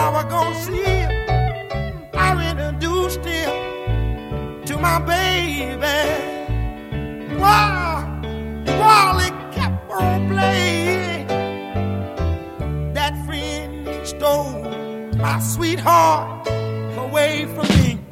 I was gonna see him, I introduced him to my baby. While it kept on playing, that friend stole my sweetheart away from me.